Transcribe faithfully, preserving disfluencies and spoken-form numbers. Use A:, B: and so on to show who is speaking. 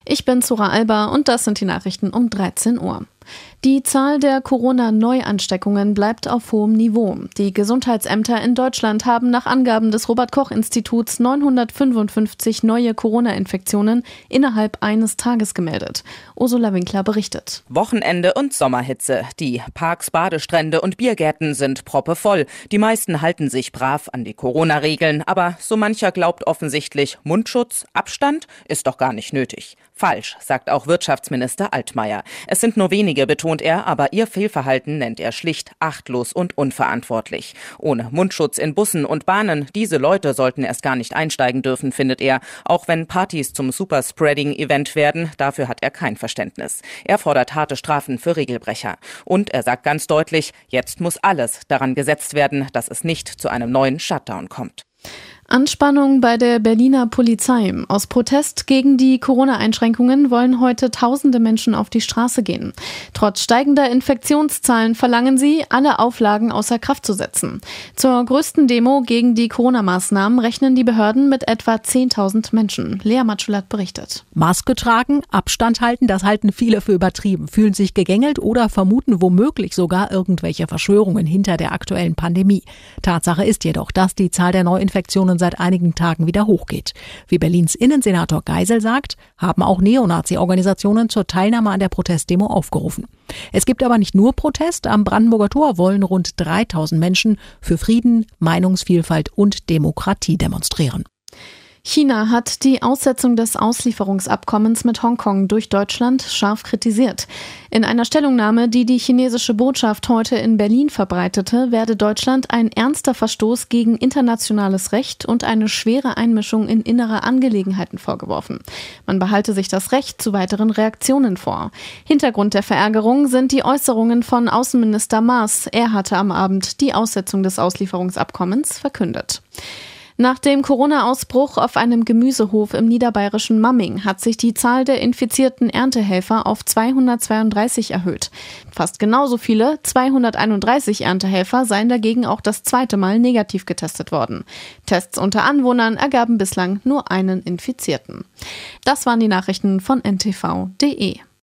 A: Ich bin Zora Alba und das sind die Nachrichten um dreizehn Uhr. Die Zahl der Corona-Neuansteckungen bleibt auf hohem Niveau. Die Gesundheitsämter in Deutschland haben nach Angaben des Robert-Koch-Instituts neunhundertfünfundfünfzig neue Corona-Infektionen innerhalb eines Tages gemeldet. Ursula Winkler berichtet.
B: Wochenende und Sommerhitze. Die Parks, Badestrände und Biergärten sind proppevoll. Die meisten halten sich brav an die Corona-Regeln. Aber so mancher glaubt offensichtlich, Mundschutz, Abstand ist doch gar nicht nötig. Falsch, sagt auch Wirtschaftsminister Altmaier. Es sind nur wenige, betont er, aber ihr Fehlverhalten nennt er schlicht achtlos und unverantwortlich. Ohne Mundschutz in Bussen und Bahnen, diese Leute sollten erst gar nicht einsteigen dürfen, findet er. Auch wenn Partys zum Superspreading-Event werden, dafür hat er kein Verständnis. Er fordert harte Strafen für Regelbrecher. Und er sagt ganz deutlich, jetzt muss alles daran gesetzt werden, dass es nicht zu einem neuen Shutdown kommt.
A: Anspannung bei der Berliner Polizei. Aus Protest gegen die Corona-Einschränkungen wollen heute tausende Menschen auf die Straße gehen. Trotz steigender Infektionszahlen verlangen sie, alle Auflagen außer Kraft zu setzen. Zur größten Demo gegen die Corona-Maßnahmen rechnen die Behörden mit etwa zehntausend Menschen. Lea Matschulat berichtet.
C: Maske tragen, Abstand halten, das halten viele für übertrieben, fühlen sich gegängelt oder vermuten womöglich sogar irgendwelche Verschwörungen hinter der aktuellen Pandemie. Tatsache ist jedoch, dass die Zahl der Neuinfektionen seit einigen Tagen wieder hochgeht. Wie Berlins Innensenator Geisel sagt, haben auch Neonazi-Organisationen zur Teilnahme an der Protestdemo aufgerufen. Es gibt aber nicht nur Protest. Am Brandenburger Tor wollen rund dreitausend Menschen für Frieden, Meinungsvielfalt und Demokratie demonstrieren.
A: China hat die Aussetzung des Auslieferungsabkommens mit Hongkong durch Deutschland scharf kritisiert. In einer Stellungnahme, die die chinesische Botschaft heute in Berlin verbreitete, werde Deutschland ein ernster Verstoß gegen internationales Recht und eine schwere Einmischung in innere Angelegenheiten vorgeworfen. Man behalte sich das Recht zu weiteren Reaktionen vor. Hintergrund der Verärgerung sind die Äußerungen von Außenminister Maas. Er hatte am Abend die Aussetzung des Auslieferungsabkommens verkündet. Nach dem Corona-Ausbruch auf einem Gemüsehof im niederbayerischen Mamming hat sich die Zahl der infizierten Erntehelfer auf zweihundertzweiunddreißig erhöht. Fast genauso viele, zweihunderteinunddreißig Erntehelfer, seien dagegen auch das zweite Mal negativ getestet worden. Tests unter Anwohnern ergaben bislang nur einen Infizierten. Das waren die Nachrichten von N T V punkt de.